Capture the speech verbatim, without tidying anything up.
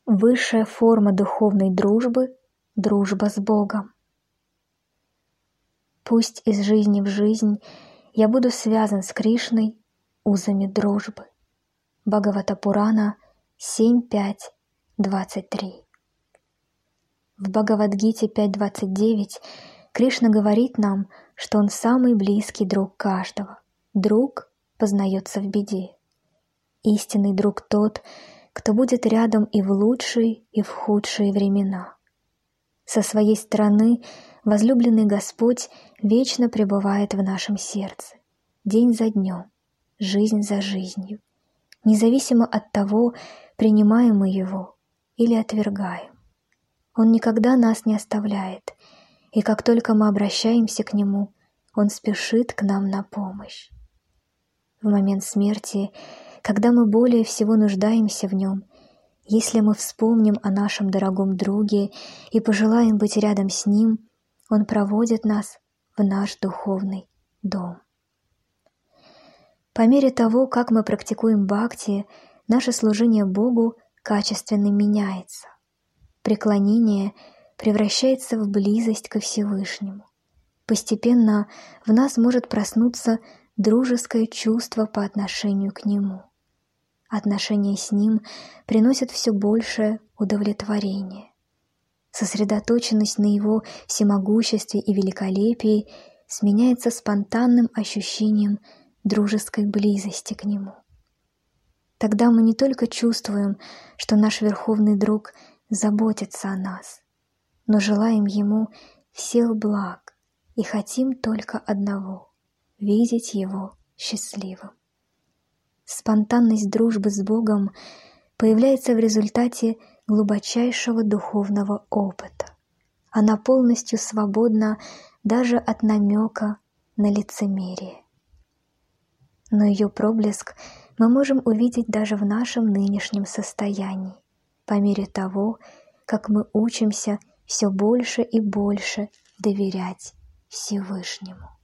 Высшая форма духовной дружбы – дружба с Богом. Пусть из жизни в жизнь я буду связан с Кришной узами дружбы. Бхагавата-пурана семь пять двадцать три. В Бхагавад-гите пять двадцать девять Кришна говорит нам, что Он самый близкий друг каждого. Друг познается в беде. Истинный друг тот, кто будет рядом и в лучшие, и в худшие времена. Со своей стороны возлюбленный Господь вечно пребывает в нашем сердце, день за днем, жизнь за жизнью, независимо от того, принимаем мы Его или отвергаем. Он никогда нас не оставляет, и как только мы обращаемся к Нему, Он спешит к нам на помощь. В момент смерти, когда мы более всего нуждаемся в Нем, если мы вспомним о нашем дорогом друге и пожелаем быть рядом с Ним, Он проводит нас в наш духовный дом. По мере того, как мы практикуем бхакти, наше служение Богу качественно меняется. Преклонение превращается в близость ко Всевышнему. Постепенно в нас может проснуться дружеское чувство по отношению к Нему. Отношения с Ним приносят все большее удовлетворение. Сосредоточенность на Его всемогуществе и великолепии сменяется спонтанным ощущением дружеской близости к Нему. Тогда мы не только чувствуем, что наш Верховный Друг заботится о нас, но желаем Ему всех благ и хотим только одного — видеть Его счастливым. Спонтанность дружбы с Богом появляется в результате глубочайшего духовного опыта. Она полностью свободна даже от намека на лицемерие. Но ее проблеск мы можем увидеть даже в нашем нынешнем состоянии, по мере того, как мы учимся все больше и больше доверять Всевышнему.